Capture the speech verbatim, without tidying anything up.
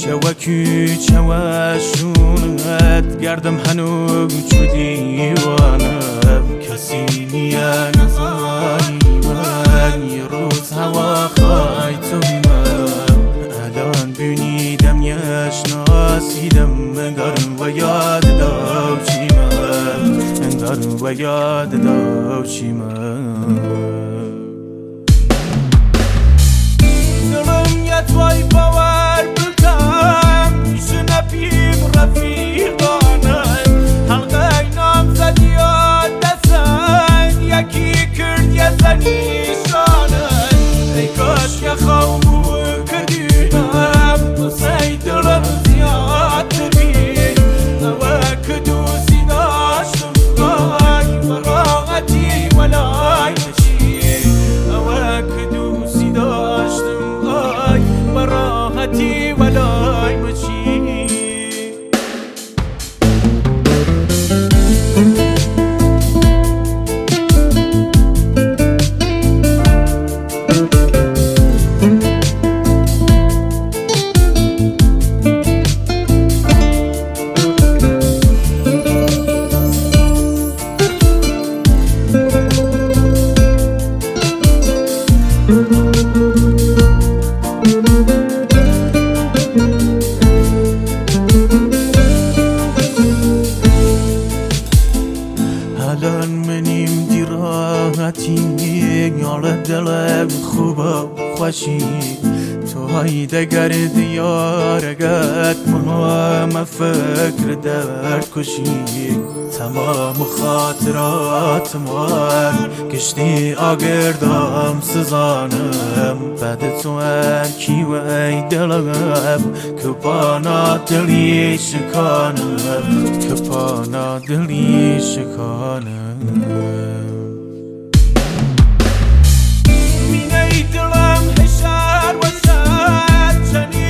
شوكي شواشونت گردم هنو چو دیوانه کسی نیا نزایی من یه روز هوا خواهی تو من الان بینیدم یشناسیدم انگارم و یاد داو چی من انگارم و یاد داو چی من دلم یه توی باور بلدم میشه نبیم رفیقانم حلقه نام زدی یاد دستن یکی کرد یه زنیشانم ای کاش یه خوابو کردیم واسه دلم زیاد تبین اوه که دوستی داشتم وای براغتی ولای نشی اوه که دوستی داشتم وای براغتی ولای مچی الان منیم دی راحتی یار دلم خوبه خوشی تو های دگر دیارگت ما فکر درد کشی تمام خاطرات من کشتی آگردم سزانم بعد تو کی و ای دلم که پانا دلی شکانم که پانا دلی شکانم مینه دلم هشار و شد